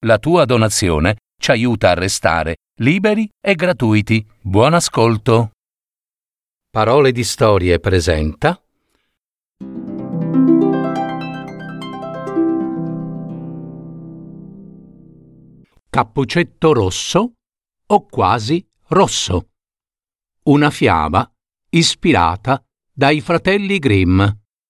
La tua donazione ci aiuta a restare liberi e gratuiti. Buon ascolto. Parole di Storie presenta Cappuccetto rosso o quasi rosso. Una fiaba ispirata dai fratelli Grimm.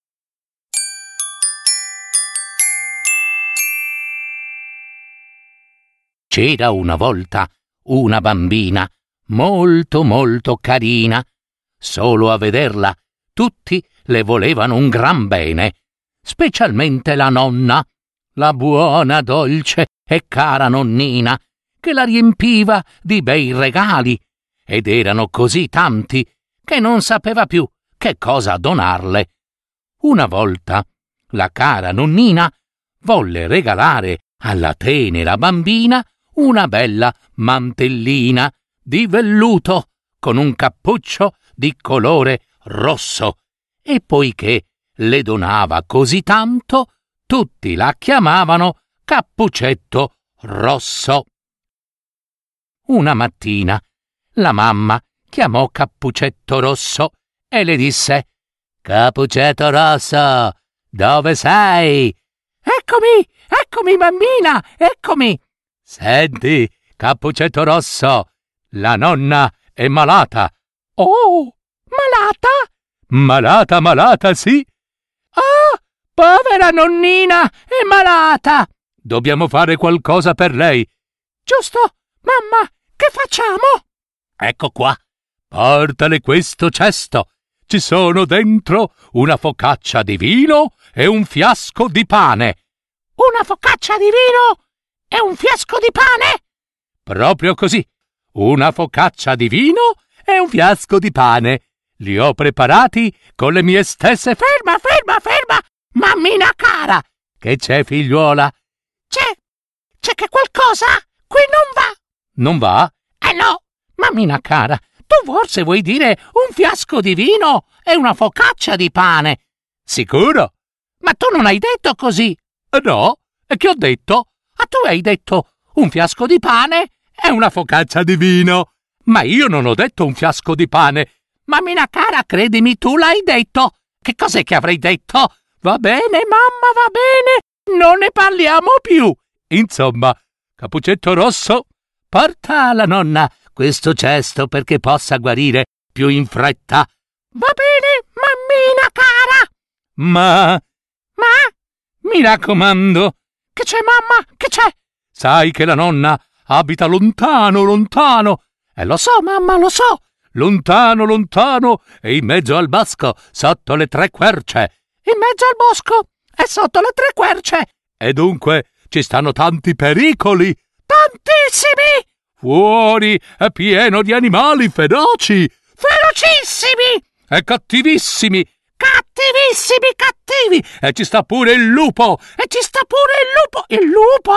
C'era una volta una bambina molto molto carina. Solo a vederla tutti le volevano un gran bene, specialmente la nonna, la buona, dolce e cara nonnina, che la riempiva di bei regali, ed erano così tanti che non sapeva più che cosa donarle. Una volta la cara nonnina volle regalare alla tenera bambina una bella mantellina di velluto con un cappuccio di colore rosso, e poiché le donava così tanto, tutti la chiamavano Cappuccetto Rosso. Una mattina la mamma chiamò Cappuccetto Rosso e le disse: «Cappuccetto Rosso, dove sei?» Eccomi, bambina, eccomi!» «Senti, Cappuccetto Rosso, la nonna è malata.» «Oh, malata?» «Malata, sì.» «Oh, povera nonnina, è malata!» «Dobbiamo fare qualcosa per lei.» «Giusto, mamma, che facciamo?» «Ecco qua, portale questo cesto. Ci sono dentro una focaccia di vino e un fiasco di pane.» «Una focaccia di vino e un fiasco di pane?» «Proprio così, una focaccia di vino e un fiasco di pane. Li ho preparati con le mie stesse...» «Ferma! Mammina cara!» «Che c'è, figliuola?» C'è che qualcosa qui non va.» «Non va?» No, mammina cara, tu forse vuoi dire un fiasco di vino e una focaccia di pane.» «Sicuro?» «Ma tu non hai detto così.» «No? E che ho detto?» «Tu hai detto un fiasco di pane e una focaccia di vino.» «Ma io non ho detto un fiasco di pane.» «Mammina cara, credimi, tu l'hai detto.» «Che cos'è che avrei detto?» «Va bene, mamma, va bene, non ne parliamo più. Insomma, Cappuccetto Rosso, porta alla nonna questo cesto perché possa guarire più in fretta.» «Va bene, mammina cara.» Ma? Mi raccomando.» «Che c'è, mamma? Che c'è?» «Sai che la nonna abita lontano. Lo so, mamma, lo so. Lontano e in mezzo al bosco, sotto le 3 querce.» «In mezzo al bosco e sotto le 3 querce.» «E dunque ci stanno tanti pericoli.» «Tantissimi!» «Fuori è pieno di animali feroci.» «Ferocissimi!» «E cattivissimi.» «Cattivi! E ci sta pure il lupo.» «Il lupo?»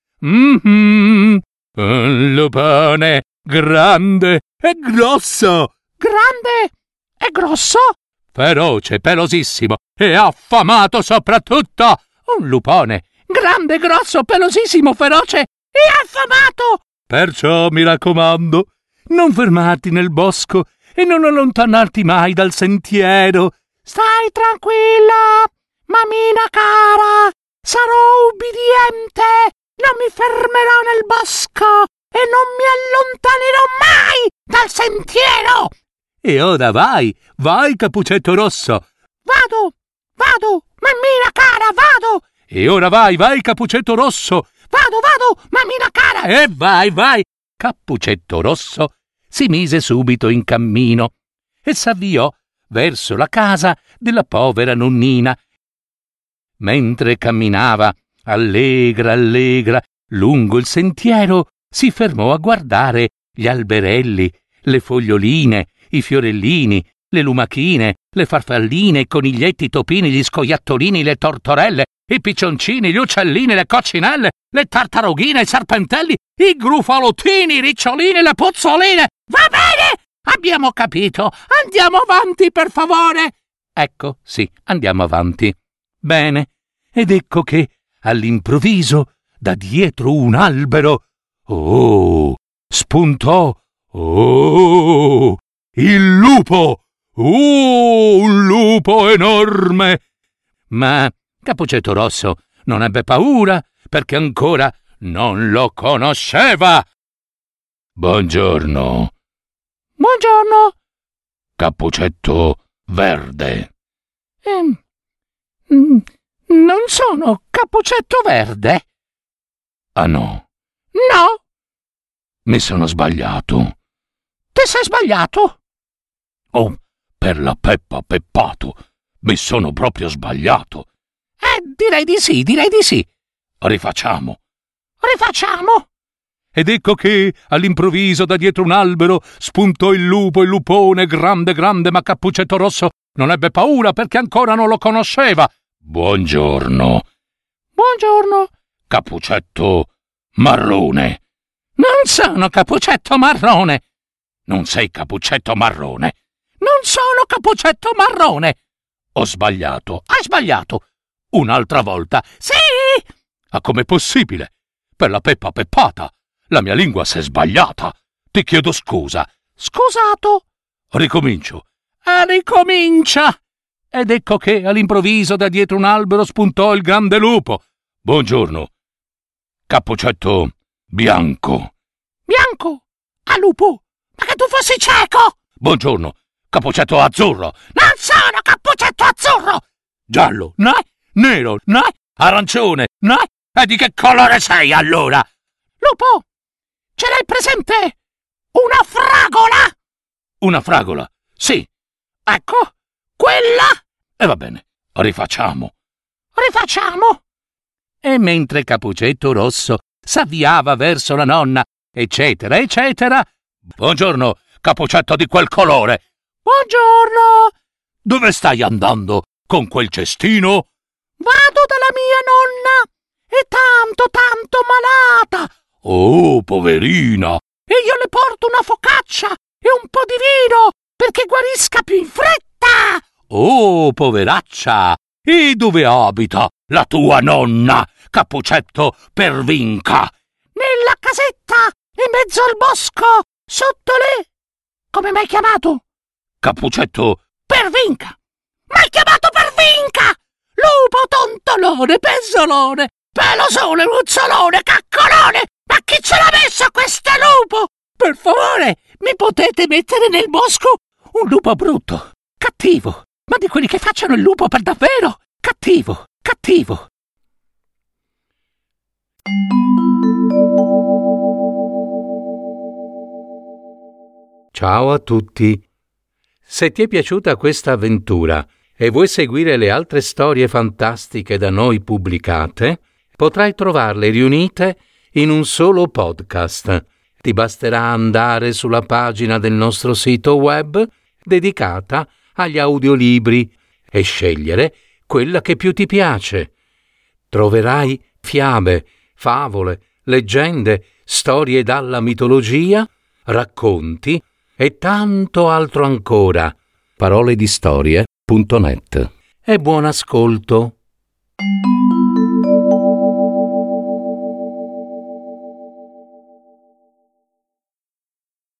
«Un lupone grande e grosso.» «Grande e grosso?» «Feroce, pelosissimo e affamato soprattutto.» «Un lupone grande, grosso, pelosissimo, feroce e affamato.» «Perciò mi raccomando, non fermarti nel bosco e non allontanarti mai dal sentiero.» «Stai tranquilla, mammina cara, sarò ubbidiente, non mi fermerò nel bosco e non mi allontanerò mai dal sentiero.» «E ora vai, Cappuccetto Rosso.» Vado, mammina cara, vado.» «E ora vai, Cappuccetto Rosso.» Vado, mammina cara.» «E vai.» Cappuccetto Rosso si mise subito in cammino e s'avviò verso la casa della povera nonnina. Mentre camminava allegra lungo il sentiero, si fermò a guardare gli alberelli, le foglioline, i fiorellini, le lumachine, le farfalline, i coniglietti, i topini, gli scoiattolini, le tortorelle, i piccioncini, gli uccellini, le coccinelle, le tartarughine, i serpentelli, i grufalotini, i ricciolini, le pozzoline. «Va bene, abbiamo capito. Andiamo avanti, per favore.» «Ecco, sì, andiamo avanti.» «Bene, ed ecco che, all'improvviso, da dietro un albero. Oh, spuntò. Oh, il lupo! Un lupo enorme! Ma Cappuccetto Rosso non ebbe paura perché ancora non lo conosceva. Buongiorno. Buongiorno. Cappuccetto Verde. Non sono Cappuccetto Verde? Ah no? No. Mi sono sbagliato. Ti sei sbagliato? Oh, per la Peppa Peppato, mi sono proprio sbagliato. Direi di sì. Rifacciamo. Ed ecco che, all'improvviso, da dietro un albero, spuntò il lupone, grande, ma Cappuccetto Rosso non ebbe paura perché ancora non lo conosceva. Buongiorno. Buongiorno. Cappuccetto Marrone. Non sono Cappuccetto Marrone. Non sei Cappuccetto Marrone. Non sono Cappuccetto Marrone. Ho sbagliato. Hai sbagliato. Un'altra volta. Sì! Ma com'è possibile? Per la Peppa Peppata. La mia lingua s'è sbagliata. Ti chiedo scusa. Scusato. Ricomincio. Ricomincia. Ed ecco che all'improvviso da dietro un albero spuntò il grande lupo. Buongiorno. Cappuccetto Bianco. Bianco? A lupo? Ma che tu fossi cieco! Buongiorno. Cappuccetto Azzurro. Non sono Cappuccetto Azzurro. Giallo? No. Nero? No. Arancione? No. E di che colore sei allora? Lupo, ce l'hai presente? Una fragola? Una fragola? Sì. Ecco, quella. E va bene, rifacciamo. E mentre Cappuccetto Rosso s'avviava verso la nonna, eccetera. Buongiorno, Cappuccetto di quel colore. Buongiorno. Dove stai andando con quel cestino? Vado dalla mia nonna. È tanto malata. Oh, poverina. E io le porto una focaccia e un po' di vino perché guarisca più in fretta. Oh, poveraccia. E dove abita la tua nonna, Cappuccetto Pervinca? Nella casetta, in mezzo al bosco, sotto le... Come m'hai chiamato? Cappuccetto Pervinca. M'hai chiamato Pervinca! Lupo tontolone, pezzolone, pelosone, ruzzolone, caccolone! Ma chi ce l'ha messo questo lupo? Per favore, mi potete mettere nel bosco un lupo brutto, cattivo, ma di quelli che facciano il lupo per davvero? Cattivo. Ciao a tutti. Se ti è piaciuta questa avventura e vuoi seguire le altre storie fantastiche da noi pubblicate, potrai trovarle riunite in un solo podcast. Ti basterà andare sulla pagina del nostro sito web dedicata agli audiolibri e scegliere quella che più ti piace. Troverai fiabe, favole, leggende, storie dalla mitologia, racconti e tanto altro ancora. Paroledistorie.net. E buon ascolto.